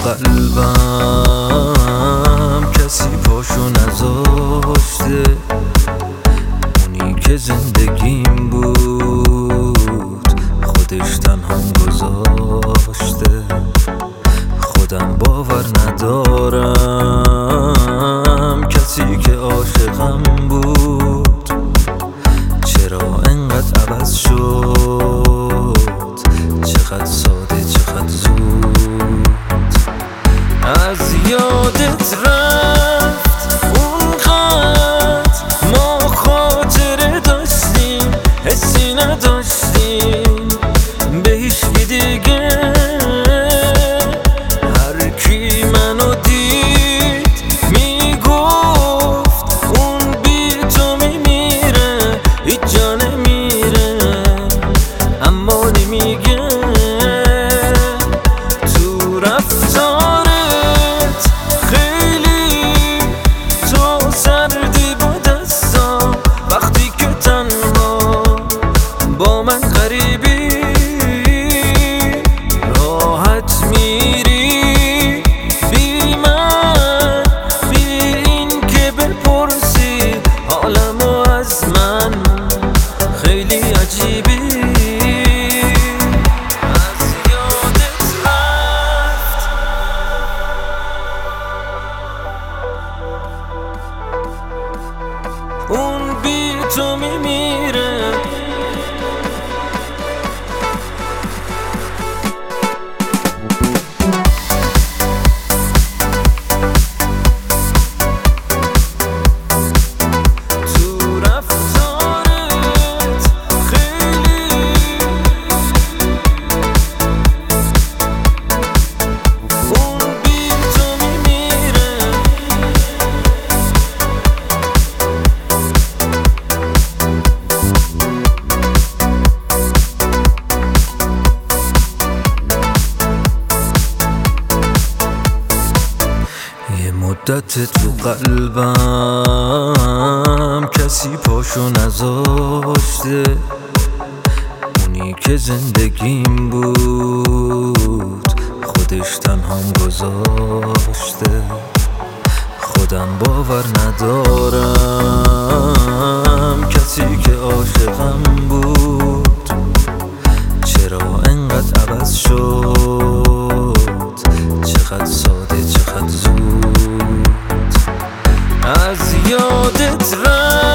قلبم کسی پاشو نذاشته، اونی که زندگیم بود خودش تنهام گذاشته. خودم باور ندارم کسی که عاشقم بود چرا انقدر عوض شد، چقدر ساده چقدر زود. از یادت رفت اونقدر ما خاطره داشتیم، حسی نداشتیم به هیچکی دیگه. هر کی منو دید میگفت اون بی تو میمیره، هیچ جا نمیره اما نمیگه. تو رفتارت خیلی تو سردی با دستم، وقتی که تنها با من غریبی راحت میری بی من، بی این که بپرسی حالمو از من. خیلی عجیبی از یادت رفت. اون بی تو میمیره. مدت تو قلبم کسی پاشو نذاشته، اونی که زندگیم بود خودش تنهام گذاشته. خودم باور ندارم کسی که عاشقم بود چرا انقدر عوض شد، چقدر ساده چقدر زود. از یادت رفت